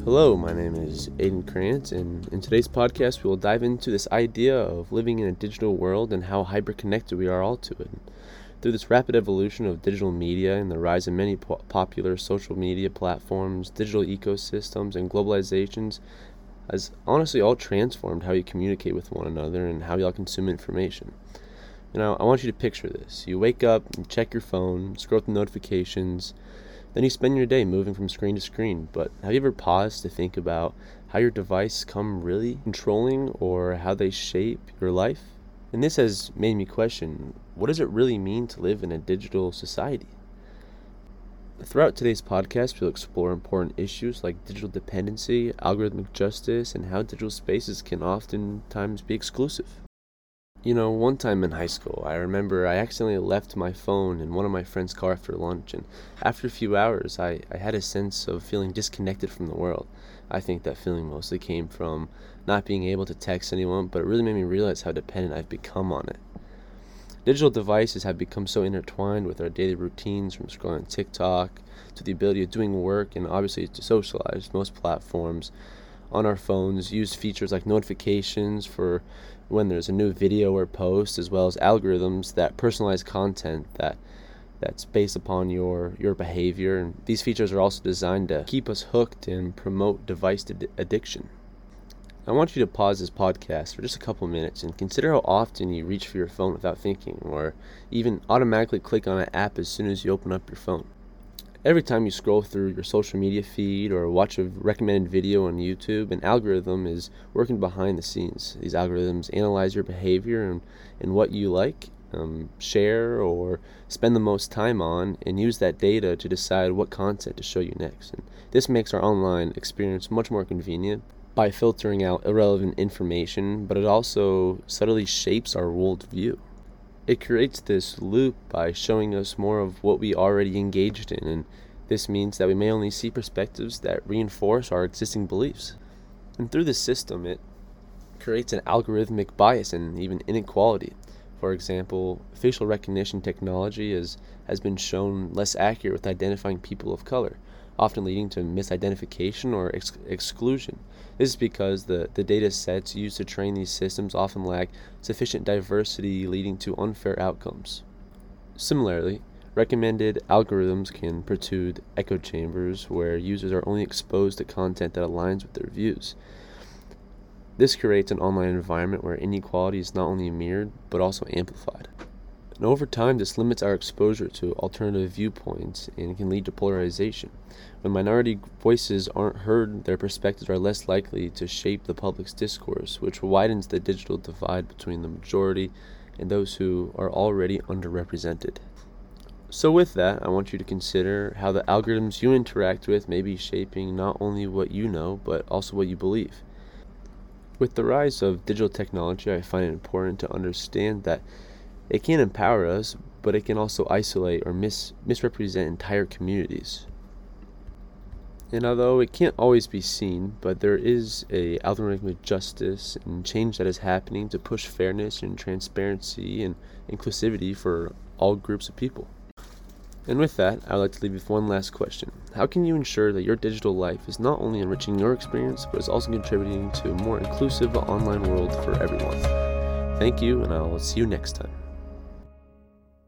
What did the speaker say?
Hello, my name is Aiden Krantz, and in today's podcast, we will dive into this idea of living in a digital world and how hyper-connected we are all to it. Through this rapid evolution of digital media and the rise of many popular social media platforms, digital ecosystems, and globalizations has honestly all transformed how you communicate with one another and how you all consume information. I want you to picture this. You wake up, you check your phone, scroll through notifications, then you spend your day moving from screen to screen. But have you ever paused to think about how your device come really controlling or how they shape your life? And this has made me question, what does it really mean to live in a digital society? Throughout today's podcast, we'll explore important issues like digital dependency, algorithmic justice, and how digital spaces can oftentimes be exclusive. One time in high school, I remember I accidentally left my phone in one of my friend's car after lunch, and after a few hours, I had a sense of feeling disconnected from the world. I think that feeling mostly came from not being able to text anyone, but it really made me realize how dependent I've become on it. Digital devices have become so intertwined with our daily routines, from scrolling TikTok to the ability of doing work and obviously to socialize. Most platforms on our phones use features like notifications for when there's a new video or post, as well as algorithms that personalize content that's based upon your behavior. And these features are also designed to keep us hooked and promote device addiction. I want you to pause this podcast for just a couple minutes and consider how often you reach for your phone without thinking, or even automatically click on an app as soon as you open up your phone. Every time you scroll through your social media feed or watch a recommended video on YouTube, an algorithm is working behind the scenes. These algorithms analyze your behavior and what you like, share, or spend the most time on, and use that data to decide what content to show you next. And this makes our online experience much more convenient by filtering out irrelevant information, but it also subtly shapes our worldview. It creates this loop by showing us more of what we already engaged in, and this means that we may only see perspectives that reinforce our existing beliefs. And through this system, it creates an algorithmic bias and even inequality. For example, facial recognition technology has been shown less accurate with identifying people of color, often leading to misidentification or exclusion. This is because the data sets used to train these systems often lack sufficient diversity, leading to unfair outcomes. Similarly, recommended algorithms can protrude echo chambers where users are only exposed to content that aligns with their views. This creates an online environment where inequality is not only mirrored, but also amplified. And over time, this limits our exposure to alternative viewpoints and can lead to polarization. When minority voices aren't heard, their perspectives are less likely to shape the public's discourse, which widens the digital divide between the majority and those who are already underrepresented. So with that, I want you to consider how the algorithms you interact with may be shaping not only what you know, but also what you believe. With the rise of digital technology, I find it important to understand that it can empower us, but it can also isolate or misrepresent entire communities. And although it can't always be seen, but there is a algorithmic justice and change that is happening to push fairness and transparency and inclusivity for all groups of people. And with that, I would like to leave you with one last question. How can you ensure that your digital life is not only enriching your experience, but is also contributing to a more inclusive online world for everyone? Thank you, and I'll see you next time.